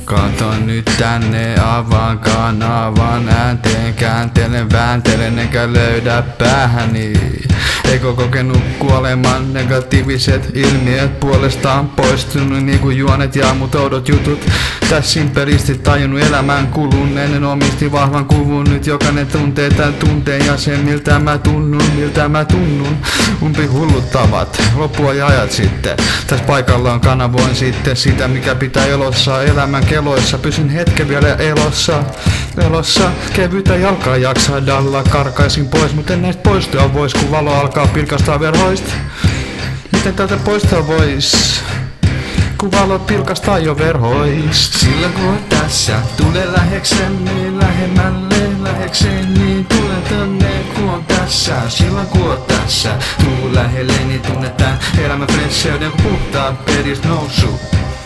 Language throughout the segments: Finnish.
Katon nyt tänne, avaan kanavan, äänteen kääntelen, vääntelen enkä löydä päähäni. Eikö kokenut kuoleman, negatiiviset ilmiöt puolestaan poistunut niinku juonet ja mut oudot jutut. Tässä simpelisti tajunnut elämän kulun, ennen omisti vahvan kuvun. Nyt jokainen tuntee tän tunteen ja sen miltä mä tunnun. Umpi hullut tavat, loppua ja ajat sitten. Tässä paikallaan kanavoin sitten sitä mikä pitää elossa. Elämän keloissa, pysyn hetken vielä elossa. Kevytä jalkaa jaksaa dalla, karkaisin pois, mutta en näistä poistua vois, kun valo alkaa pilkastaa verhoista. Miten täältä poistaa vois, kun valo pilkastaa jo verhoista? Silloin kun on tässä, tule lähekseni, lähekseni, tule tänne kun on tässä. Silloin kun on tässä, tuu lähelleni, tunnetaan elämän fresheyden puhtaat peristä nousu.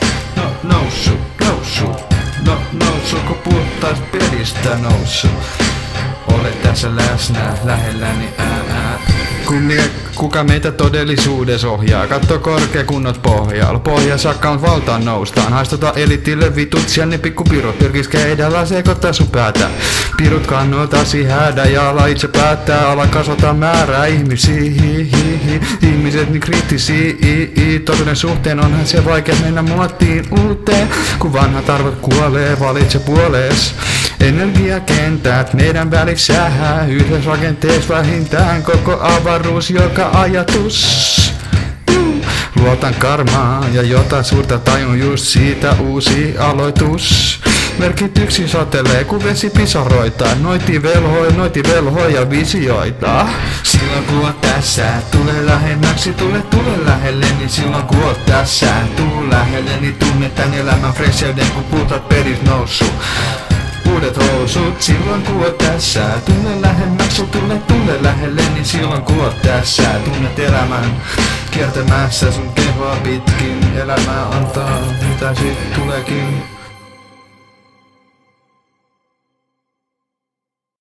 Nousu, kun puhtaat peristä nousu. Ole tässä läsnä, lähelläni Kuka meitä todellisuudessa ohjaa? Katso korkea kunnot pohjalla. Pohja saakka on valtaan noustaan. Haistota elitille vitut, siellä ne pikkupirut. Pyrkis keidällä sekoittaa sun päätä. Pirut kannoltasi häädä ja ala itse päättää. Ala kasvata määrää ihmisiä. Ihmiset niin kriittisiä. Totuuden suhteen onhan se vaikea mennä muottiin uuteen. Kun vanhat arvot kuolee, valitse puolees. Energiakentät meidän välissä yhdessä rakenteessa vähintään koko avaruus, joka ajatus. Luotan karmaan ja jotain suurta tajun just siitä uusi aloitus. Merkityksi satelee kun vesi pisaroita, noiti velhoi ja visioita. Silloin kun on tässä, tule lähemmäksi, tule lähelleni. Silloin kun on tässä, tuu lähelleni, tunnetaan elämän fresheyden kun puhtaat peris nousu. Uudet housut, silloin kun oot tässä. Tule lähemmäksi, tule lähelleni. Silloin kun oot tässä, tunnet elämän kiertämässä sun kehoa pitkin. Elämä antaa, mitä sit tuleekin.